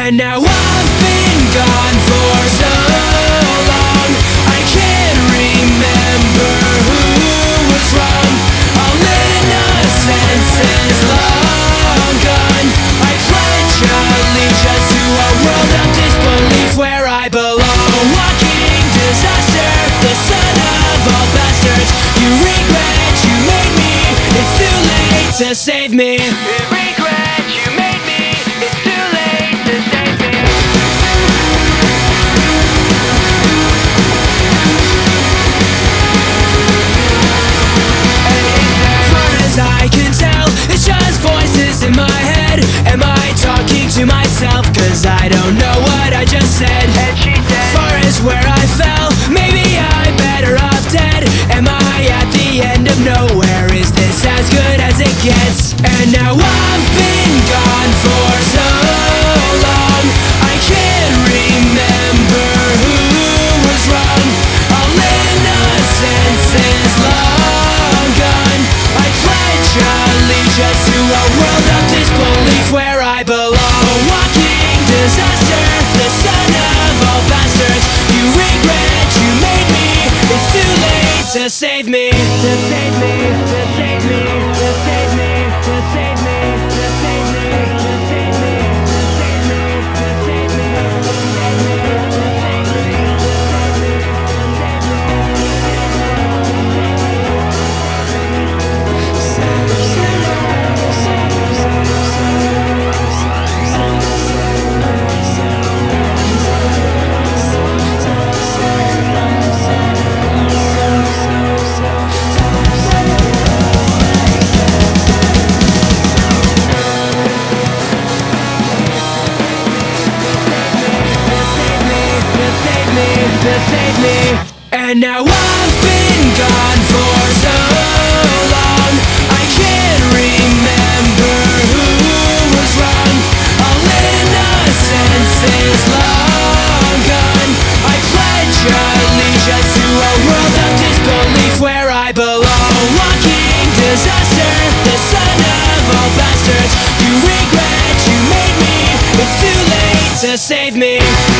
And now I've been gone for so long, I can't remember who was wrong. All innocence is long gone. I pledge allegiance to a world of disbelief where I belong. Walking disaster, the son of all bastards. You regret you made me, it's too late to save me. Regret you made me, it's too late to save me. As far as I can tell, it's just voices in my head. Am I talking to myself? Cause I don't know what I just said. And she said, far as where I fell, maybe I'm better off dead. Am I at the end of nowhere? Is this as good as it gets? And now I've been gone for so long, I can't remember who was wrong. All innocence is long gone. I pledge allegiance to a world of disbelief where I belong. A walking disaster, the son of all bastards. You regret you made me, it's too late to save me. To save me, to save me, to save me, to save me, to save me, to save me, to save me, to save me, to save me, to save me, save me. And now I've been gone for so long, I can't remember who was wrong. All innocence is long gone. I pledge allegiance to a world of disbelief where I belong. Walking disaster, the son of all bastards. You regret you made me, it's too late to save me.